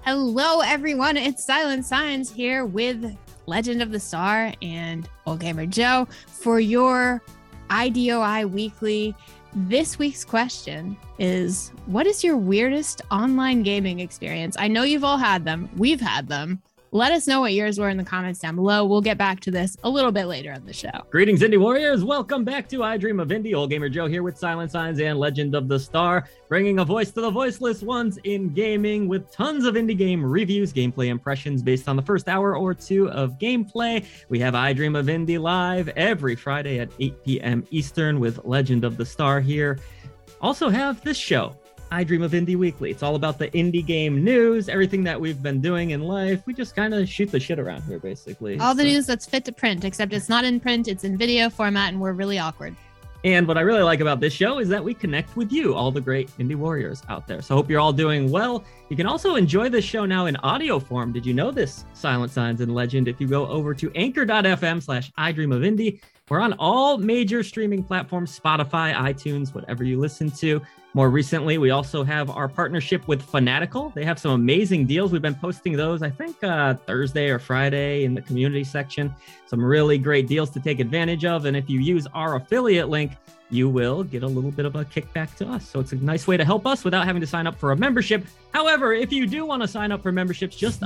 Hello, everyone. It's Silent Signs here with Legend of the Star and Old Gamer Joe for your IDOI Weekly. This week's question is, what is your weirdest online gaming experience? I know you've all had them. We've had them. Let us know what yours were in the comments down below. We'll get back to this a little bit later in the show. Greetings, Indie Warriors. Welcome back to I Dream of Indie. Old Gamer Joe here with Silent Signs and Legend of the Star, bringing a voice to the voiceless ones in gaming with tons of indie game reviews, gameplay impressions based on the first hour or two of gameplay. We have I Dream of Indie live every Friday at 8 p.m. Eastern with Legend of the Star here. Also have this show, I Dream of Indie Weekly. It's all about the indie game news, everything that we've been doing in life. We just kind of shoot the shit around here, basically. All the news that's fit to print, except it's not in print, it's in video format, and we're really awkward. And what I really like about this show is that we connect with you, all the great indie warriors out there. So I hope you're all doing well. You can also enjoy this show now in audio form. Did you know this, Silent Signs and Legend? If you go over to anchor.fm/idreamofindie, we're on all major streaming platforms, Spotify, iTunes, whatever you listen to. More recently, we also have our partnership with Fanatical. They have some amazing deals. We've been posting those, I think, Thursday or Friday in the community section. Some really great deals to take advantage of. And if you use our affiliate link, you will get a little bit of a kickback to us. So it's a nice way to help us without having to sign up for a membership. However, if you do want to sign up for memberships, just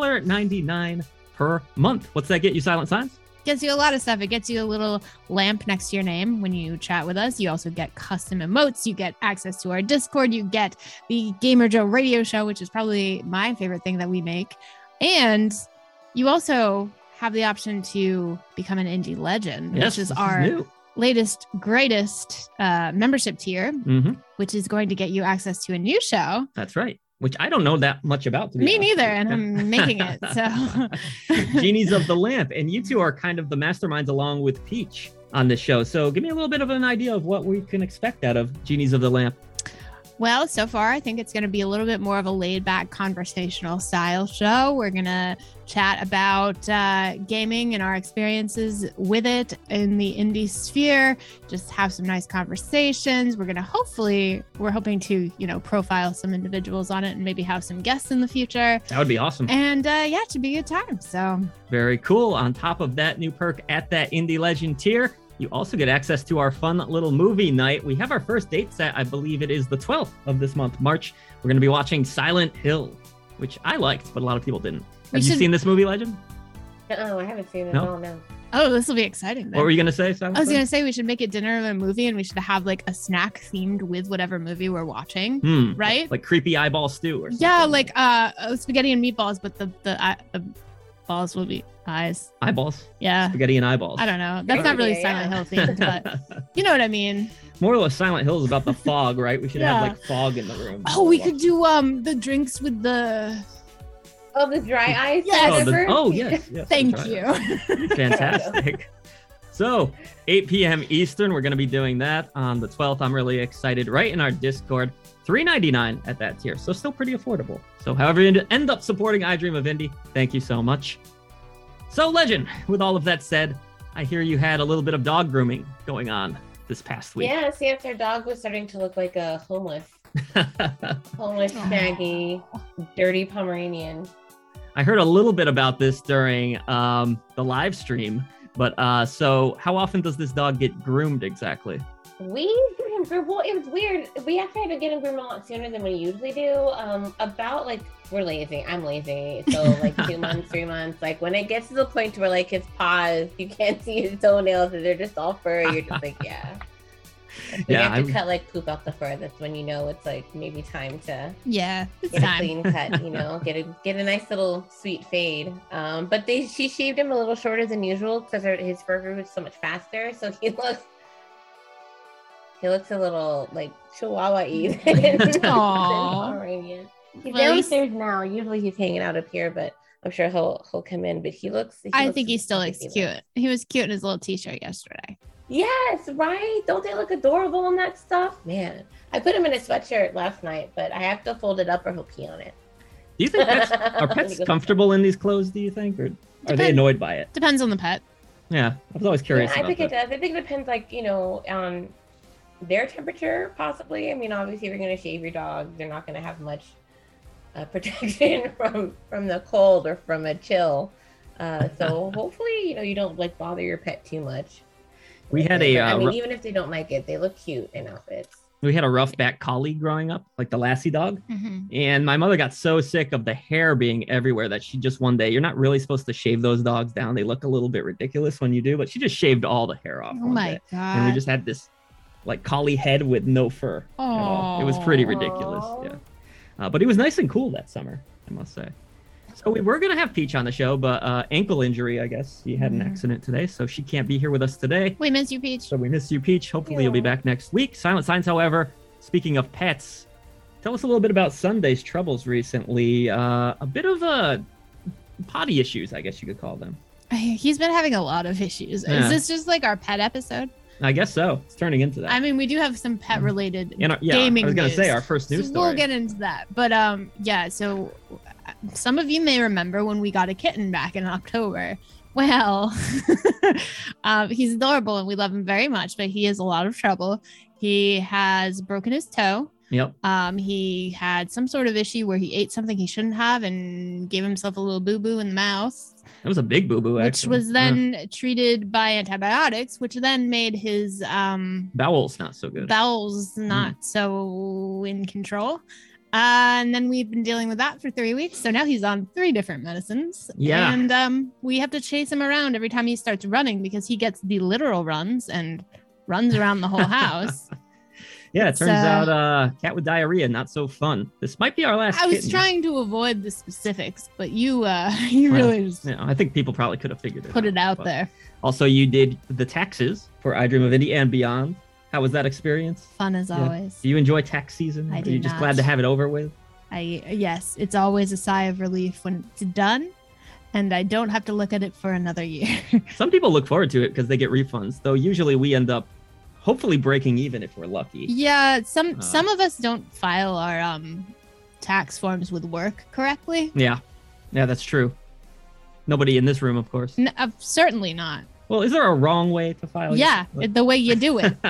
$1.99 per month. What's that get you, Silent Signs? Gets you a lot of stuff. It gets you a little lamp next to your name when you chat with us. You also get custom emotes. You get access to our Discord. You get the Gamer Joe radio show, which is probably my favorite thing that we make. And you also have the option to become an indie legend, Yes, which is our latest, greatest membership tier, which is going to get you access to a new show. That's right. Which I don't know that much about. Me neither, and I'm making it. So, Genies of the Lamp, and you two are kind of the masterminds along with Peach on this show. So give me a little bit of an idea of what we can expect out of Genies of the Lamp. Well, so far, I think it's going to be a little bit more of a laid-back conversational style show. We're going to chat about gaming and our experiences with it in the indie sphere, just have some nice conversations. We're hoping to, profile some individuals on it and maybe have some guests in the future. That would be awesome. And it should be a good time. So very cool. On top of that new perk at that Indie Legend tier, you also get access to our fun little movie night. We have our first date set. I believe it is the 12th of this month, March. We're going to be watching Silent Hill, which I liked, but a lot of people didn't. Have you seen this movie, Legend? No, I haven't seen it. No. Oh, this will be exciting then. What were you going to say, Silent? I was going to say we should make it dinner of a movie and we should have like a snack themed with whatever movie we're watching, right? Like creepy eyeball stew or something. Yeah, like spaghetti and meatballs, but the balls will be eyes. Eyeballs? Yeah. Spaghetti and eyeballs. I don't know. That's not really Silent Hill themed, but you know what I mean. More or less Silent Hill is about the fog, right? We should have like fog in the room. Oh, we could do the drinks with the... Oh, the dry ice? Yes. Yes. Thank you. Fantastic. So 8 p.m. Eastern, we're going to be doing that on the 12th. I'm really excited. Right in our Discord. $3.99 at that tier, so still pretty affordable. So however you end up supporting I Dream of Indie, thank you so much. So Legend, with all of that said, I hear you had a little bit of dog grooming going on this past week. Yeah, see, if their dog was starting to look like a homeless, shaggy, dirty Pomeranian. I heard a little bit about this during the live stream, but so how often does this dog get groomed exactly? Well, it was weird. We actually had to get him groomed a lot sooner than we usually do. We're lazy. I'm lazy. So 2 months, 3 months. Like when it gets to the point where his paws, you can't see his toenails and they're just all fur. You're just like, yeah. You have to cut poop out the fur. That's when you know it's maybe time to get a clean cut. Get a nice little sweet fade. But she shaved him a little shorter than usual because his fur grew so much faster. So he looks a little Chihuahua-y. Aww. He's downstairs now. Usually he's hanging out up here, but I'm sure he'll come in. But I think he still looks cute. He was cute in his little t-shirt yesterday. Yes, right? Don't they look adorable in that stuff? Man, I put him in a sweatshirt last night, but I have to fold it up or he'll pee on it. Do you think are pets comfortable in these clothes, do you think? Or are they annoyed by it? Depends on the pet. Yeah, I was always curious I about think that. it does. I think it depends, on their temperature, possibly. I mean, obviously, if you're going to shave your dog, they're not going to have much protection from the cold or from a chill. So hopefully, you don't like bother your pet too much. We had a. I mean, even if they don't like it, they look cute in outfits. We had a rough back collie growing up, like the Lassie dog. Mm-hmm. And my mother got so sick of the hair being everywhere that she just one day, you're not really supposed to shave those dogs down. They look a little bit ridiculous when you do, but she just shaved all the hair off. Oh my God. And we just had this like collie head with no fur at all. It was pretty ridiculous. Yeah. But it was nice and cool that summer, I must say. So we were going to have Peach on the show, but ankle injury, I guess. She had an accident today, so she can't be here with us today. We miss you, Peach. So we miss you, Peach. Hopefully you'll be back next week. Silent Signs, however, speaking of pets, tell us a little bit about Sunday's troubles recently. A bit of potty issues, I guess you could call them. He's been having a lot of issues. Yeah. Is this just like our pet episode? I guess so. It's turning into that. I mean, we do have some pet-related gaming I was going to news. say our first news story. We'll get into that. But yeah, so some of you may remember when we got a kitten back in October. Well, he's adorable and we love him very much, but he has a lot of trouble. He has broken his toe. Yep. He had some sort of issue where he ate something he shouldn't have and gave himself a little boo-boo in the mouth. That was a big boo-boo, actually. Which was then treated by antibiotics, which then made his bowels not so good. Bowels not so in control. And then we've been dealing with that for 3 weeks. So now he's on 3 different medicines. Yeah. And we have to chase him around every time he starts running because he gets the literal runs and runs around the whole house. Yeah, it turns out cat with diarrhea, not so fun. This might be our last I was kitten. trying to avoid the specifics, but you really just I think people probably could have figured it out. put it out there. Also, you did the taxes for I Dream of Indie and beyond. How was that experience? Fun as always. Do you enjoy tax season? I Are do you just not. glad to have it over with? Yes, it's always a sigh of relief when it's done and I don't have to look at it for another year. Some people look forward to it because they get refunds, though usually we end up hopefully breaking even if we're lucky. Yeah, some of us don't file our tax forms with work correctly. Yeah, that's true. Nobody in this room, of course. Certainly not. Well, is there a wrong way to file? Yeah, the way you do it.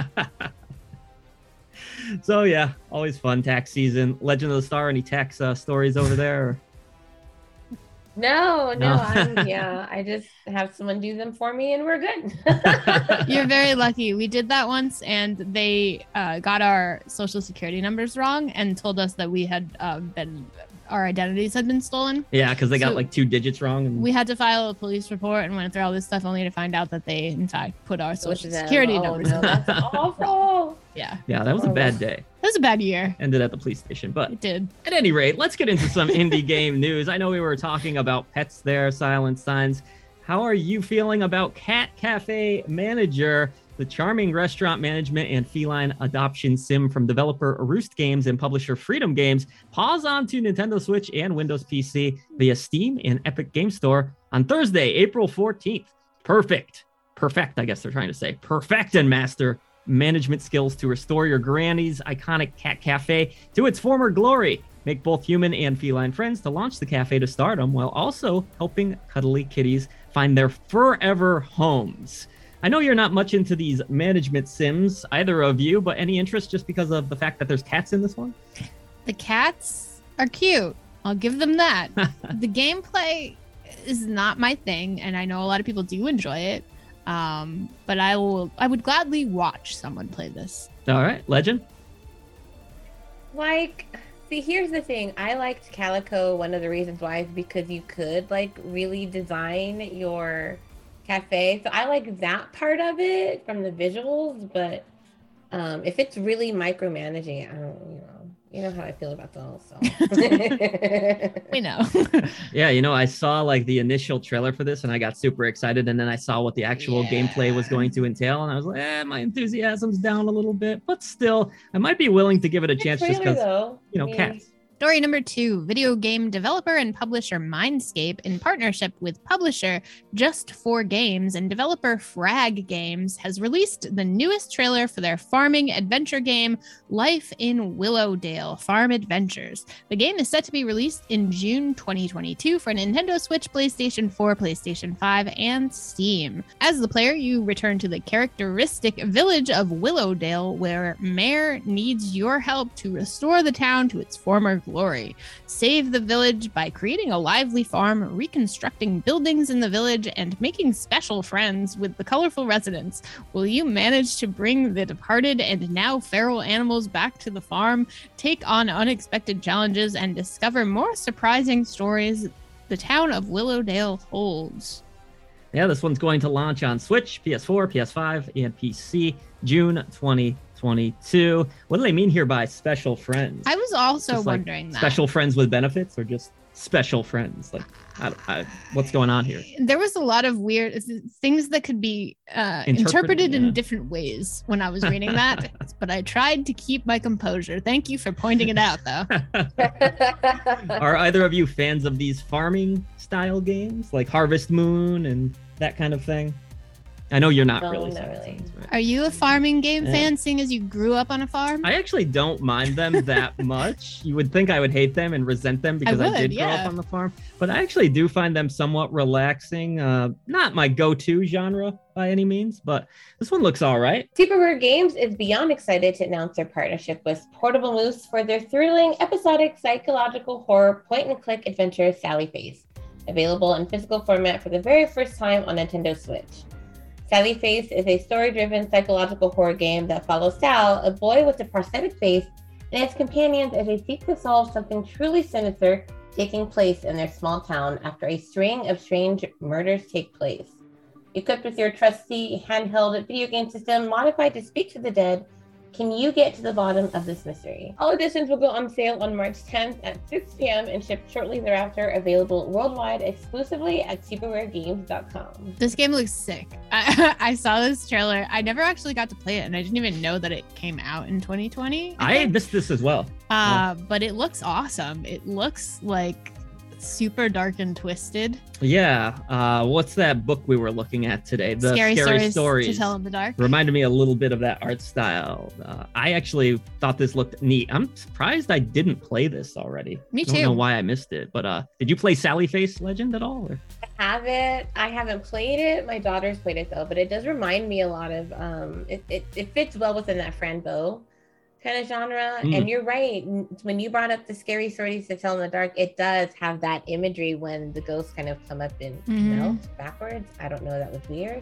So yeah, always fun tax season. Legend of the Star, any tax stories over there? Or? No. I just have someone do them for me and we're good. You're very lucky. We did that once and they got our social security numbers wrong and told us that we had our identities had been stolen. Yeah, because they got like 2 digits wrong. And... we had to file a police report and went through all this stuff only to find out that they in fact put our social security numbers. No, that's awful. Yeah, that was a bad day. That was a bad year. Ended at the police station, but it did. At any rate, let's get into some indie game news. I know we were talking about pets there, Silent Signs. How are you feeling about Cat Cafe Manager, the charming restaurant management and feline adoption sim from developer Roost Games and publisher Freedom Games? Pause onto Nintendo Switch and Windows PC via Steam and Epic Game Store on Thursday, April 14th. Perfect, I guess they're trying to say. Perfect and master management skills to restore your granny's iconic cat cafe to its former glory. Make both human and feline friends to launch the cafe to stardom while also helping cuddly kitties find their forever homes. I know you're not much into these management sims, either of you, but any interest just because of the fact that there's cats in this one? The cats are cute. I'll give them that. The gameplay is not my thing, and I know a lot of people do enjoy it. But I would gladly watch someone play this. All right, Legend. See, here's the thing. I liked Calico. One of the reasons why is because you could really design your cafe. So I like that part of it from the visuals. But if it's really micromanaging, I don't, you know how I feel about those. So. We know. Yeah, I saw the initial trailer for this and I got super excited. And then I saw what the actual gameplay was going to entail. And I was like, my enthusiasm's down a little bit. But still, I might be willing to give it a chance just because, cats. Story number 2, video game developer and publisher Mindscape, in partnership with publisher Just 4 Games and developer Frag Games, has released the newest trailer for their farming adventure game, Life in Willowdale Farm Adventures. The game is set to be released in June 2022 for Nintendo Switch, PlayStation 4, PlayStation 5, and Steam. As the player, you return to the characteristic village of Willowdale, where Mayor needs your help to restore the town to its former glory. glory. Save the village by creating a lively farm, reconstructing buildings in the village, and making special friends with the colorful residents. Will you manage to bring the departed and now feral animals back to the farm, take on unexpected challenges, and discover more surprising stories the town of Willowdale holds? Yeah, this one's going to launch on Switch, PS4, PS5, and PC June 2022. What do they mean here by special friends? I was also Just wondering that. Special friends with benefits or just special friends? Like, what's going on here? There was a lot of weird things that could be interpreted in different ways when I was reading that, but I tried to keep my composure. Thank you for pointing it out, though. Are either of you fans of these farming style games like Harvest Moon and that kind of thing? I know you're not really. Not really. Right? Are you a farming game fan, seeing as you grew up on a farm? I actually don't mind them that much. You would think I would hate them and resent them because I did grow up on the farm, but I actually do find them somewhat relaxing. Not my go-to genre by any means, but this one looks all right. Superware Games is beyond excited to announce their partnership with Portable Moose for their thrilling, episodic, psychological horror point-and-click adventure Sally Face, available in physical format for the very first time on Nintendo Switch. Sally Face is a story-driven psychological horror game that follows Sal, a boy with a prosthetic face, and his companions as they seek to solve something truly sinister taking place in their small town after a string of strange murders take place. Equipped with your trusty handheld video game system modified to speak to the dead, can you get to the bottom of this mystery? All editions will go on sale on March 10th at 6 p.m. and shipped shortly thereafter, available worldwide exclusively at superwaregames.com. This game looks sick. I saw this trailer. I never actually got to play it, and I didn't even know that it came out in 2020. I missed this as well. But it looks awesome. It looks like super dark and twisted. Yeah. What's that book we were looking at today? The Scary Stories to Tell in the Dark. Reminded me a little bit of that art style. I actually thought this looked neat. I'm surprised I didn't play this already. Me too. I don't know why I missed it, but did you play Sally Face Legend at all? Or? I haven't played it. My daughter's played it though, but it does remind me a lot of it fits well within that Fran Bow kind of genre. And you're right, when you brought up the Scary Stories to Tell in the Dark, it does have that imagery when the ghosts kind of come up and melt backwards. I don't know, that was weird,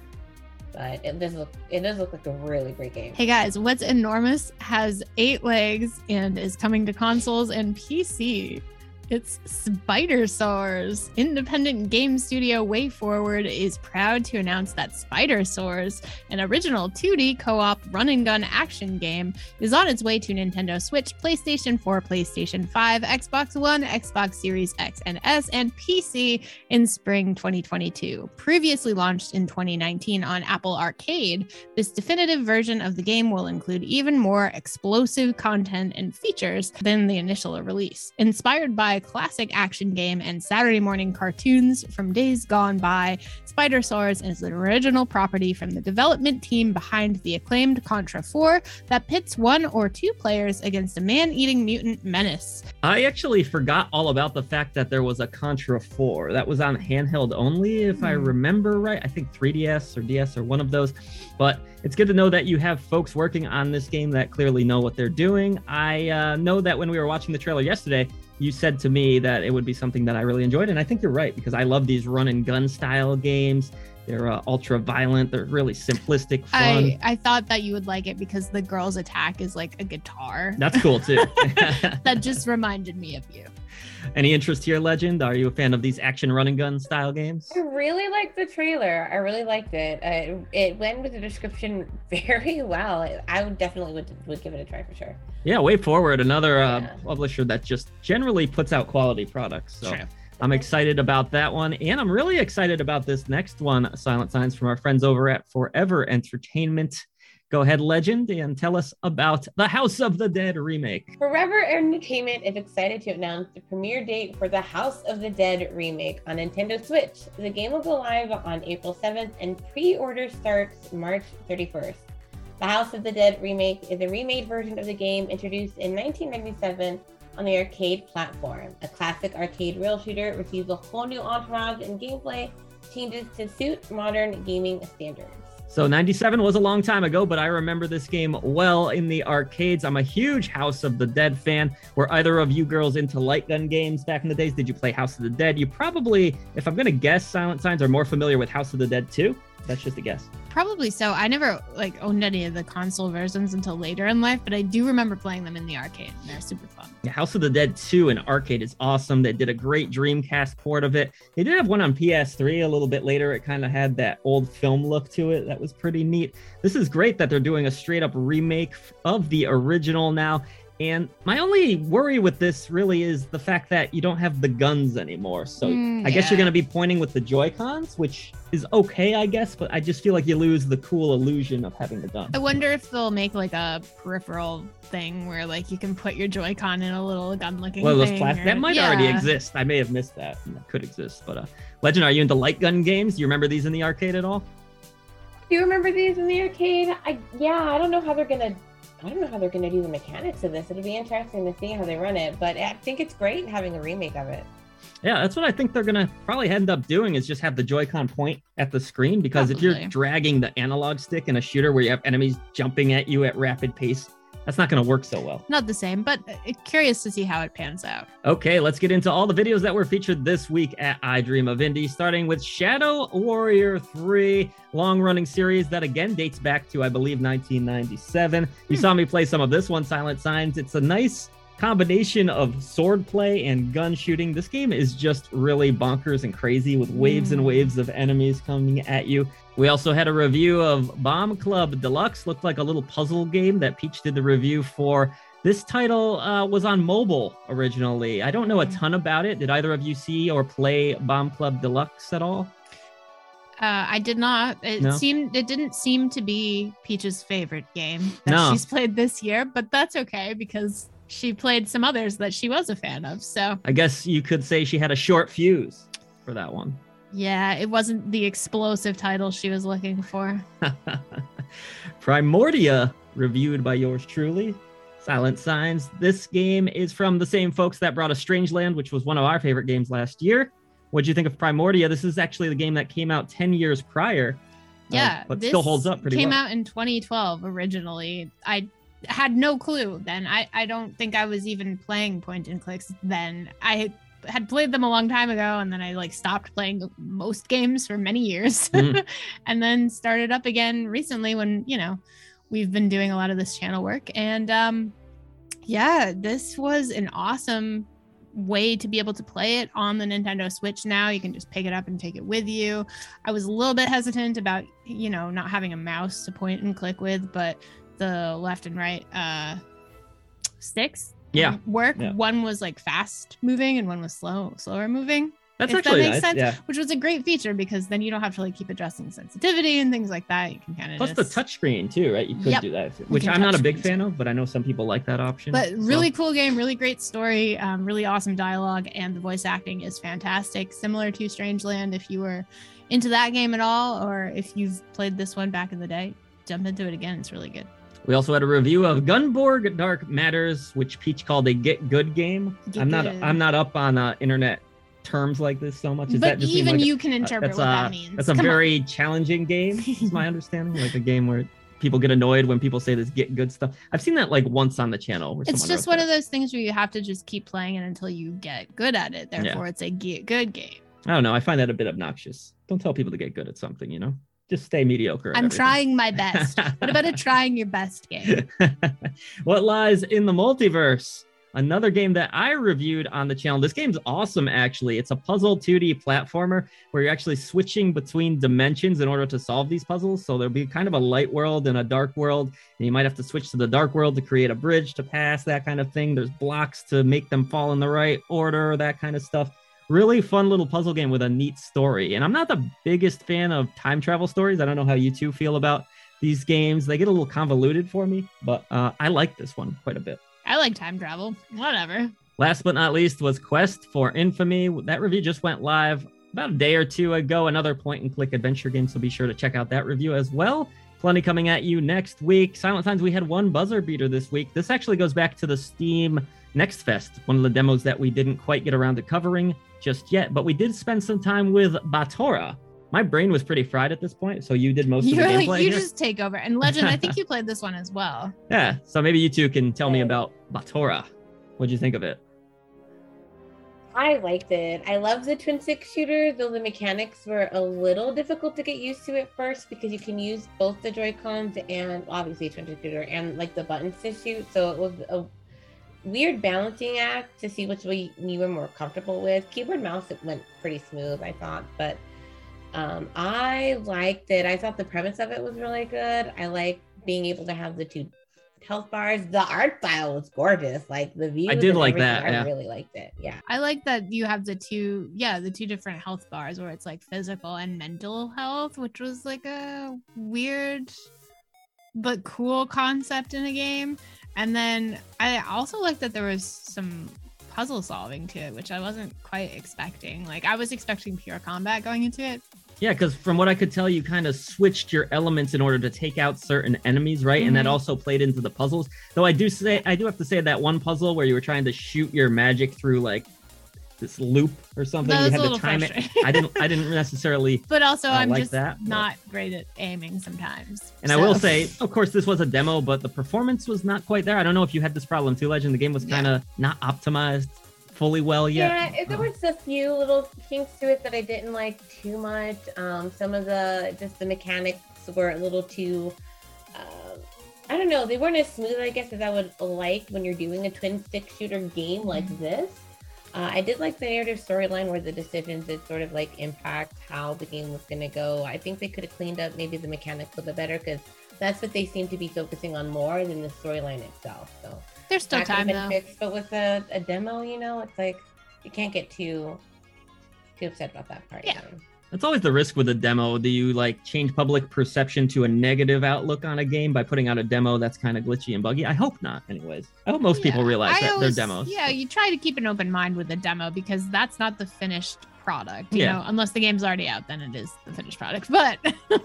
but it does look like a really great game. Hey guys, What's Enormous has 8 legs and is coming to consoles and PC. It's Spidersaurs. Independent game studio WayForward is proud to announce that Spidersaurs, an original 2D co-op run-and-gun action game, is on its way to Nintendo Switch, PlayStation 4, PlayStation 5, Xbox One, Xbox Series X and S, and PC in spring 2022. Previously launched in 2019 on Apple Arcade, this definitive version of the game will include even more explosive content and features than the initial release. Inspired by classic action game and Saturday morning cartoons from days gone by, Spidersaurs is an original property from the development team behind the acclaimed Contra 4 that pits 1 or 2 players against a man-eating mutant menace. I actually forgot all about the fact that there was a Contra 4. That was on handheld only, if I remember right. I think 3DS or DS or one of those. But it's good to know that you have folks working on this game that clearly know what they're doing. I know that when we were watching the trailer yesterday, you said to me that it would be something that I really enjoyed. And I think you're right, because I love these run and gun style games. They're ultra violent. They're really simplistic, fun. I thought that you would like it because the girl's attack is like a guitar. That's cool too. That just reminded me of you. Any interest here, Legend? Are you a fan of these action run and gun style games? I really liked the trailer. I really liked it. It went with the description very well. I would definitely would give it a try for sure. Yeah, WayForward, another publisher that just generally puts out quality products. So True. I'm excited about that one. And I'm really excited about this next one, Silent Signs, from our friends over at Forever Entertainment. Go ahead, Legend, and tell us about the House of the Dead remake. Forever Entertainment is excited to announce the premiere date for the House of the Dead remake on Nintendo Switch. The game will go live on April 7th and pre-order starts March 31st. The House of the Dead remake is a remade version of the game introduced in 1997 on the arcade platform. A classic arcade rail shooter receives a whole new entourage and gameplay changes to suit modern gaming standards. So 97 was a long time ago, but I remember this game well in the arcades. I'm a huge House of the Dead fan. Were either of you girls into light gun games back in the days? Did you play House of the Dead? You probably, if I'm going to guess, Silent Signs are more familiar with House of the Dead 2. That's just a guess. Probably so. I never owned any of the console versions until later in life, but I do remember playing them in the arcade. They're super fun. Yeah, House of the Dead 2 in arcade is awesome. They did a great Dreamcast port of it. They did have one on PS3 a little bit later. It kind of had that old film look to it. That was pretty neat. This is great that they're doing a straight up remake of the original now. And my only worry with this really is the fact that you don't have the guns anymore. So I guess you're going to be pointing with the Joy-Cons, which is okay, I guess. But I just feel like you lose the cool illusion of having the gun. I wonder if they'll make like a peripheral thing where like you can put your Joy-Con in a little gun-looking thing. That might already exist. I may have missed that. That could exist. But Legend, are you into light gun games? Do you remember these in the arcade at all? Do you remember these in the arcade? I don't know how they're going to do the mechanics of this. It'll be interesting to see how they run it, but I think it's great having a remake of it. Yeah, that's what I think they're going to probably end up doing is just have the Joy-Con point at the screen, because if you're dragging the analog stick in a shooter where you have enemies jumping at you at rapid pace, that's not going to work so well. Not the same, but curious to see how it pans out. Okay, let's get into all the videos that were featured this week at I Dream of Indie, starting with Shadow Warrior 3, long-running series that again dates back to, I believe, 1997. You saw me play some of this one, Silent Signs. It's a nice combination of sword play and gun shooting. This game is just really bonkers and crazy with waves and waves of enemies coming at you. We also had a review of Bomb Club Deluxe. Looked like a little puzzle game that Peach did the review for. This title was on mobile originally. I don't know a ton about it. Did either of you see or play Bomb Club Deluxe at all? I did not. It didn't seem to be Peach's favorite game that she's played this year, but that's okay because she played some others that she was a fan of. So I guess you could say she had a short fuse for that one. Yeah, it wasn't the explosive title she was looking for. Primordia, reviewed by yours truly, Silent Signs. This game is from the same folks that brought us Strangeland, which was one of our favorite games last year. What'd you think of Primordia? This is actually the game that came out 10 years prior. Yeah, but still holds up pretty well. Came out in 2012 originally. I had no clue then. I don't think I was even playing point and clicks then. I had played them a long time ago, and then I stopped playing most games for many years and then started up again recently when, we've been doing a lot of this channel work. And this was an awesome way to be able to play it on the Nintendo Switch. Now you can just pick it up and take it with you. I was a little bit hesitant about, not having a mouse to point and click with, but the left and right sticks work. Yeah. One was fast moving and one was slower moving. That's actually that makes nice. sense, yeah. Which was a great feature because then you don't have to keep adjusting sensitivity and things like that. You can kind of plus the touchscreen too, right? You could do that, which I'm not a big fan of, but I know some people like that option. But really cool game, really great story, really awesome dialogue, and the voice acting is fantastic. Similar to Strangeland, if you were into that game at all, or if you've played this one back in the day, jump into it again. It's really good. We also had a review of Gunborg Dark Matters, which Peach called a get good game. I'm not up on internet terms like this so much. But even you can interpret what that means. That's a very challenging game, is my understanding. A game where people get annoyed when people say this get good stuff. I've seen that once on the channel. It's just one of those things where you have to just keep playing it until you get good at it. Therefore, it's a get good game. I don't know. I find that a bit obnoxious. Don't tell people to get good at something, Just stay mediocre. I'm trying my best. What about a trying your best game? What Lies in the Multiverse? Another game that I reviewed on the channel. This game's awesome, actually. It's a puzzle 2D platformer where you're actually switching between dimensions in order to solve these puzzles. So there'll be kind of a light world and a dark world, and you might have to switch to the dark world to create a bridge to pass, that kind of thing. There's blocks to make them fall in the right order, that kind of stuff. Really fun little puzzle game with a neat story. And I'm not the biggest fan of time travel stories. I don't know how you two feel about these games. They get a little convoluted for me, but I like this one quite a bit. I like time travel. Whatever. Last but not least was Quest for Infamy. That review just went live about a day or two ago. Another point-and-click adventure game, so be sure to check out that review as well. Plenty coming at you next week. Silent Signs, we had one buzzer beater this week. This actually goes back to the Steam Next Fest, one of the demos that we didn't quite get around to covering just yet, but we did spend some time with Batora. my brain was pretty fried at this point, so you did most of the You're gameplay like, you here. just take over. And Legend, I think you played this one as well. Yeah, so maybe you two can tell me about Batora. What'd you think of it? I liked it. I love the twin stick shooter, though the mechanics were a little difficult to get used to at first because you can use both the Joy-Cons and obviously twin stick shooter and like the buttons to shoot. So it was a weird balancing act to see which way you were more comfortable with. Keyboard mouse, it went pretty smooth, I thought, but I liked it. I thought the premise of it was really good. I like being able to have the two health bars. The art style was gorgeous. Like the view. I did like that. I really liked it. Yeah. I like that you have the two different health bars where it's like physical and mental health, which was like a weird but cool concept in a game. And then I also like that there was some puzzle solving to it, which I wasn't quite expecting. Like I was expecting pure combat going into it. Yeah, because from what I could tell, you kind of switched your elements in order to take out certain enemies, right? And that also played into the puzzles. Though I do have to say that one puzzle where you were trying to shoot your magic through like this loop or something. That was you had a to time it. I didn't necessarily. But also, I'm like just that, not great at aiming sometimes. And I will say, of course, this was a demo, but the performance was not quite there. I don't know if you had this problem too, Legend. The game was kind of not optimized fully well yet. Yeah, there was a few little kinks to it that I didn't like too much. Some of the mechanics were a little too, I don't know, they weren't as smooth, I guess, as I would like when you're doing a twin stick shooter game like this. I did like the narrative storyline where the decisions did sort of like impact how the game was going to go. I think they could have cleaned up maybe the mechanics a bit better because that's what they seem to be focusing on more than the storyline itself. So there's still time though. Fixed, but with a demo, it's like you can't get too upset about that part. Yeah. That's always the risk with a demo. Do you like change public perception to a negative outlook on a game by putting out a demo that's kind of glitchy and buggy? I hope not, anyways. I hope most people realize that they're demos. Yeah, you try to keep an open mind with a demo because that's not the finished product. You know, unless the game's already out, then it is the finished product. But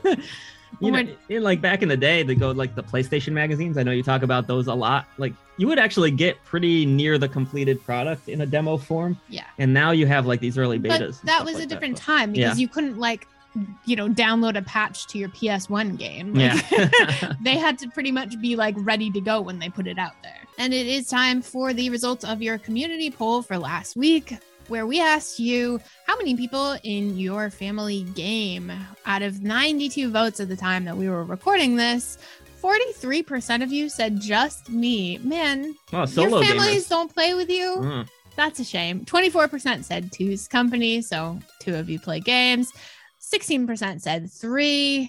like back in the day, they go like the PlayStation magazines. I know you talk about those a lot. Like you would actually get pretty near the completed product in a demo form. Yeah. And now you have like these early betas. But that was a different time because you couldn't like, download a patch to your PS1 game. Like, they had to pretty much be like ready to go when they put it out there. And it is time for the results of your community poll for last week, where we asked you how many people in your family game. Out of 92 votes at the time that we were recording this, 43% of you said just me. Man, solo your families gamers don't play with you. That's a shame. 24% said two's company, so 2 of you play games. 16% said 3.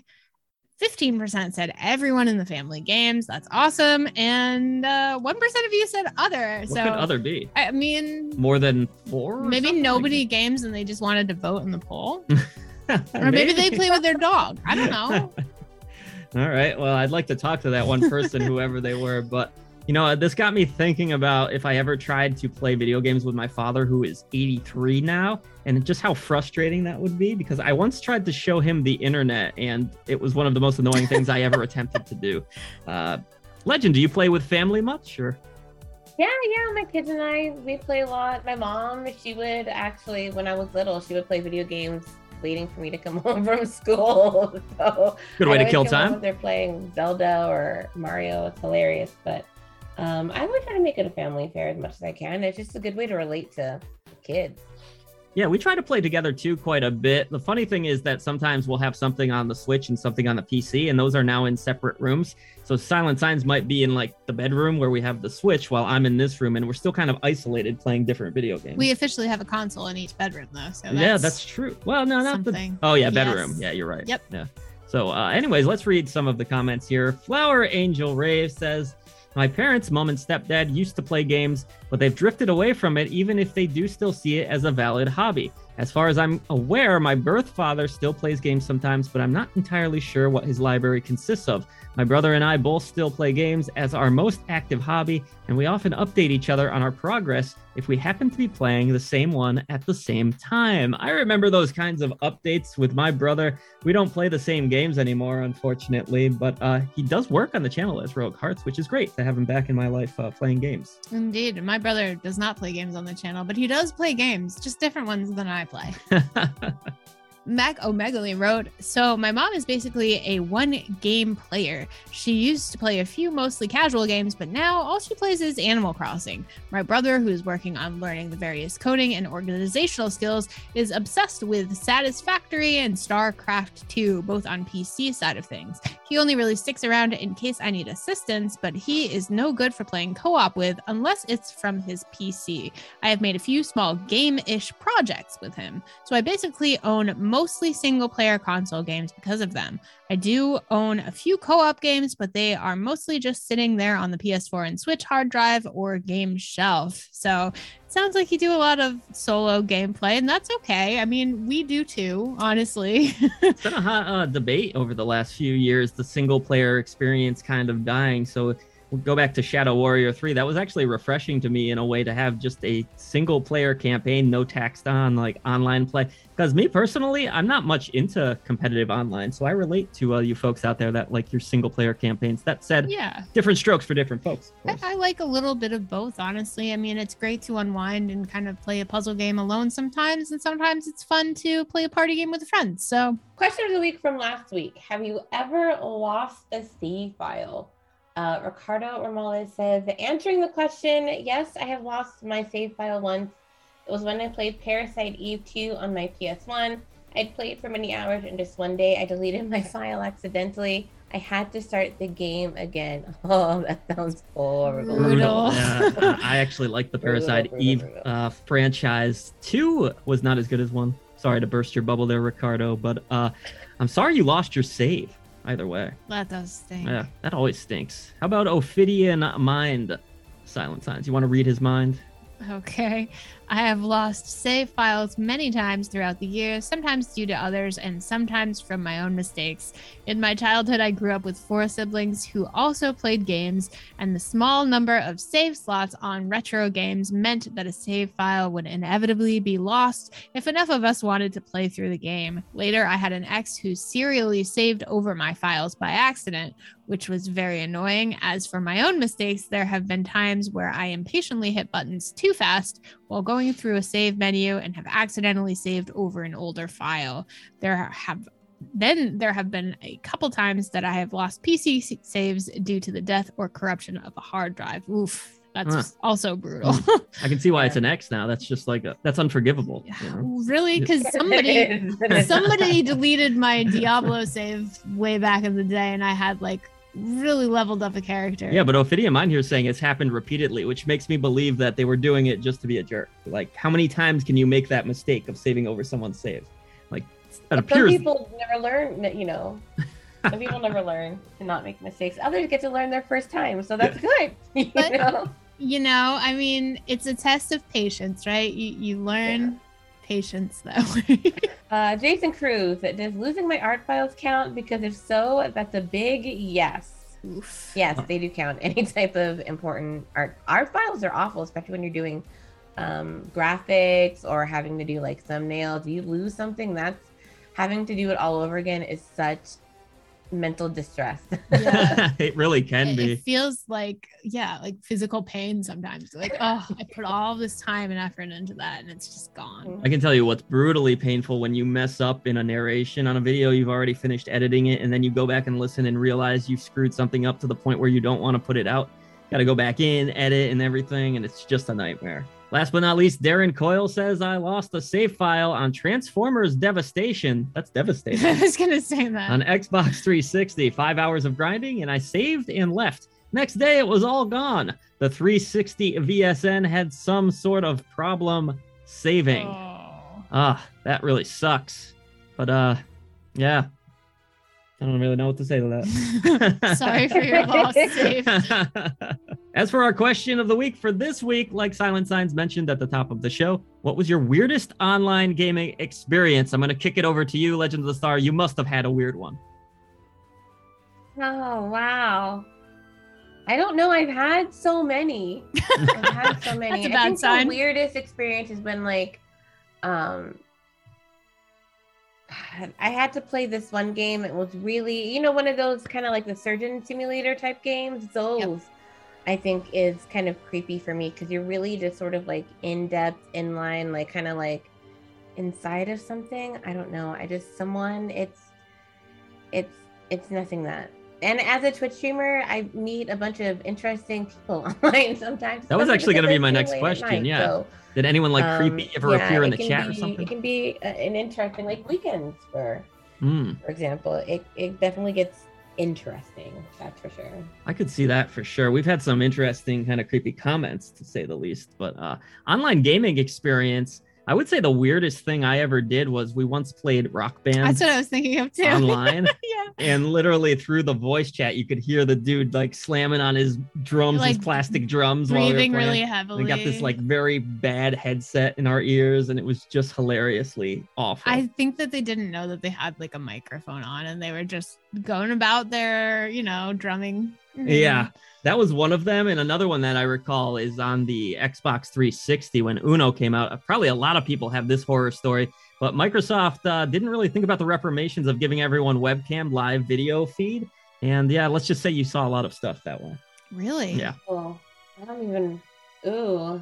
15% said everyone in the family games. That's awesome. And 1% of you said other. What could other be? I mean, more than 4? Maybe nobody games and they just wanted to vote in the poll. Or maybe they play with their dog. I don't know. All right. Well, I'd like to talk to that one person, whoever they were. But, this got me thinking about if I ever tried to play video games with my father, who is 83 now, and just how frustrating that would be, because I once tried to show him the internet, and it was one of the most annoying things I ever attempted to do. Legend, do you play with family much? Or? Yeah, my kids and I, we play a lot. My mom, she would actually, when I was little, she would play video games waiting for me to come home from school. So good way to kill time. They're playing Zelda or Mario. It's hilarious, but I would try to make it a family affair as much as I can. It's just a good way to relate to kids. Yeah, we try to play together too quite a bit. The funny thing is that sometimes we'll have something on the Switch and something on the PC, and those are now in separate rooms. So Silent Signs might be in like the bedroom where we have the Switch while I'm in this room, and we're still kind of isolated playing different video games. We officially have a console in each bedroom though. So that's true. Well, no, not something. Bedroom. Yes. Yeah, you're right. Yep. Yeah. So anyways, let's read some of the comments here. Flower Angel Rave says, my parents, mom and stepdad, used to play games, but they've drifted away from it, even if they do still see it as a valid hobby. As far as I'm aware, my birth father still plays games sometimes, but I'm not entirely sure what his library consists of. My brother and I both still play games as our most active hobby, and we often update each other on our progress if we happen to be playing the same one at the same time. I remember those kinds of updates with my brother. We don't play the same games anymore, unfortunately, but he does work on the channel as Rogue Hearts, which is great to have him back in my life playing games. Indeed. My brother does not play games on the channel, but he does play games, just different ones than I play. Mac O'Megaly wrote, so my mom is basically a one-game player. She used to play a few mostly casual games, but now all she plays is Animal Crossing. My brother, who is working on learning the various coding and organizational skills, is obsessed with Satisfactory and StarCraft 2, both on PC side of things. He only really sticks around in case I need assistance, but he is no good for playing co-op with unless it's from his PC. I have made a few small game-ish projects with him, so I basically own mostly single-player console games because of them. I do own a few co-op games, but they are mostly just sitting there on the PS4 and Switch hard drive or game shelf. So it sounds like you do a lot of solo gameplay, and that's okay. I mean, we do too, honestly. It's been a hot debate over the last few years, the single-player experience kind of dying. So we'll go back to Shadow Warrior 3. That was actually refreshing to me in a way to have just a single player campaign, no taxed on like online play. Because me personally, I'm not much into competitive online. So I relate to you folks out there that like your single player campaigns. That said, different strokes for different folks. I like a little bit of both, honestly. I mean, it's great to unwind and kind of play a puzzle game alone sometimes. And sometimes it's fun to play a party game with friends. So question of the week from last week. Have you ever lost a save file? Ricardo Ramalez says, answering the question, yes, I have lost my save file once. It was when I played Parasite Eve 2 on my PS1. I'd played for many hours and just one day I deleted my file accidentally. I had to start the game again. Oh, that sounds horrible. Brutal. Yeah, I actually like the Parasite Eve franchise. 2 was not as good as 1. Sorry to burst your bubble there, Ricardo, but I'm sorry you lost your save. Either way. That does stink. Yeah, that always stinks. How about Ophidian Mind, Silent Signs? You want to read his mind? Okay. I have lost save files many times throughout the years, sometimes due to others and sometimes from my own mistakes. In my childhood, I grew up with 4 siblings who also played games, and the small number of save slots on retro games meant that a save file would inevitably be lost if enough of us wanted to play through the game. Later, I had an ex who serially saved over my files by accident, which was very annoying. As for my own mistakes, there have been times where I impatiently hit buttons too fast while going through a save menu and have accidentally saved over an older file. There have been a couple times that I have lost PC saves due to the death or corruption of a hard drive. Oof, that's also brutal. I can see why it's an X now. That's just like that's unforgivable. You know? Really? Because somebody deleted my Diablo save way back in the day, and I had like really leveled up a character. Yeah, but Ophidian Mind here is saying it's happened repeatedly, which makes me believe that they were doing it just to be a jerk. Like, how many times can you make that mistake of saving over someone's save? Like, that appears. Some people never learn, you know. Some people never learn to not make mistakes. Others get to learn their first time, so that's good. You know, I mean, it's a test of patience, right? You learn patience that way. Jason Cruz, does losing my art files count? Because if so, that's a big yes. Oof. Yes, they do count. Any type of important art files are awful, especially when you're doing graphics or having to do like thumbnails. You lose something, that's having to do it all over again is such mental distress. Yeah. It really can be. It feels like physical pain sometimes. Like, oh, I put all this time and effort into that and it's just gone. I can tell you what's brutally painful when you mess up in a narration on a video. You've already finished editing it and then you go back and listen and realize you've screwed something up to the point where you don't want to put it out. Got to go back in, edit and everything, and it's just a nightmare. Last but not least, Darren Coyle says, I lost a save file on Transformers Devastation. That's devastating. I was going to say that. On Xbox 360, 5 hours of grinding, and I saved and left. Next day, it was all gone. The 360 VSN had some sort of problem saving. That really sucks. But, yeah. I don't really know what to say to that. Sorry for your lost save. As for our question of the week for this week, like Silent Signs mentioned at the top of the show, what was your weirdest online gaming experience? I'm going to kick it over to you, Legend of the Star. You must have had a weird one. Oh, wow. I don't know. I've had so many. That's a bad sign. The weirdest experience has been like, I had to play this one game. It was really, one of those kind of like the surgeon simulator type games. Those, I think, is kind of creepy for me because you're really just sort of like in depth, in line, like kind of like inside of something. I don't know. I just someone. It's nothing that. And as a Twitch streamer, I meet a bunch of interesting people online sometimes. That was actually going to be my Because next it's late at question. night, Yeah. so, Did anyone like creepy ever appear in the chat or It something? can be an interesting, like weekends for example. It definitely gets interesting. That's for sure. I could see that for sure. We've had some interesting kind of creepy comments, to say the least. But online gaming experience, I would say the weirdest thing I ever did was we once played Rock Band. That's what I was thinking of too. Online. Yeah. And literally through the voice chat, you could hear the dude like slamming on his drums, Like, his plastic drums, while we were Breathing playing. really heavily. We got this like very bad headset in our ears, and it was just hilariously awful. I think that they didn't know that they had like a microphone on, and they were just going about their, drumming. Yeah, that was one of them. And another one that I recall is on the Xbox 360 when Uno came out. Probably a lot of people have this horror story, but Microsoft didn't really think about the reformations of giving everyone webcam live video feed. And yeah, let's just say you saw a lot of stuff that way. Really? Yeah. Well, I don't even. Ooh.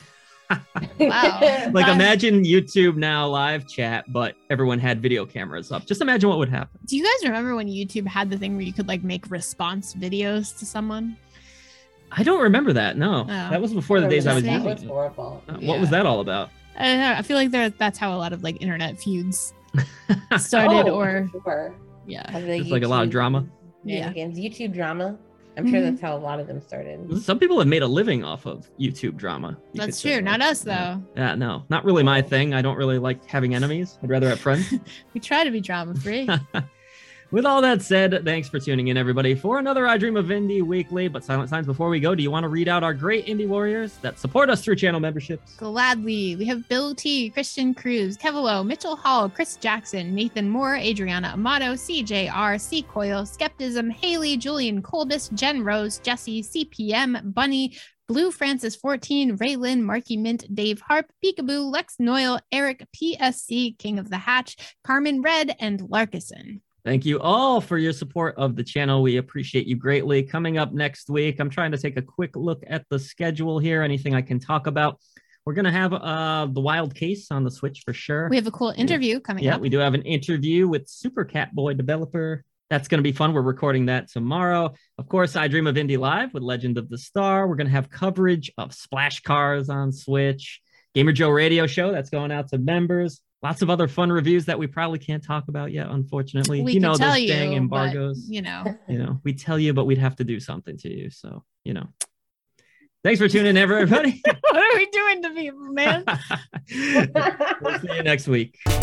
Wow. Like imagine YouTube now live chat, but everyone had video cameras up. Just imagine what would happen. Do you guys remember when YouTube had the thing where you could like make response videos to someone? I don't remember that. No, Oh. That was before the days I was That That using was it. horrible. What was that all about? I don't know. I feel like that's how a lot of like internet feuds started, or for sure. yeah. It's like a lot of drama. Yeah. YouTube drama. I'm sure that's how a lot of them started. Some people have made a living off of YouTube drama. you That's could say. true. Not us though. Yeah, no, not really my thing. I don't really like having enemies. I'd rather have friends. We try to be drama free. With all that said, thanks for tuning in, everybody, for another I Dream of Indie weekly. But Silent Signs, before we go, do you want to read out our great indie warriors that support us through channel memberships? Gladly. We have Bill T, Christian Cruz, Kevilo, Mitchell Hall, Chris Jackson, Nathan Moore, Adriana Amato, CJR, C Coil, Skepticism, Haley, Julian Colbus, Jen Rose, Jesse, CPM, Bunny, Blue Francis 14, Raylyn, Marky Mint, Dave Harp, Peekaboo, Lex Noyle, Eric, PSC, King of the Hatch, Carmen Red, and Larkison. Thank you all for your support of the channel. We appreciate you greatly. Coming up next week, I'm trying to take a quick look at the schedule here. Anything I can talk about. We're going to have the Wild Case on the Switch for sure. We have a cool interview coming up. Yeah, we do have an interview with Super Catboy developer. That's going to be fun. We're recording that tomorrow. Of course, I Dream of Indie Live with Legend of the Star. We're going to have coverage of Splash Cars on Switch. Gamer Joe Radio Show, that's going out to members. Lots of other fun reviews that we probably can't talk about yet, unfortunately. We could tell those dang you, embargoes. But, We tell you, but we'd have to do something to you. So, Thanks for tuning in, everybody. What are we doing to people, man? We'll see you next week.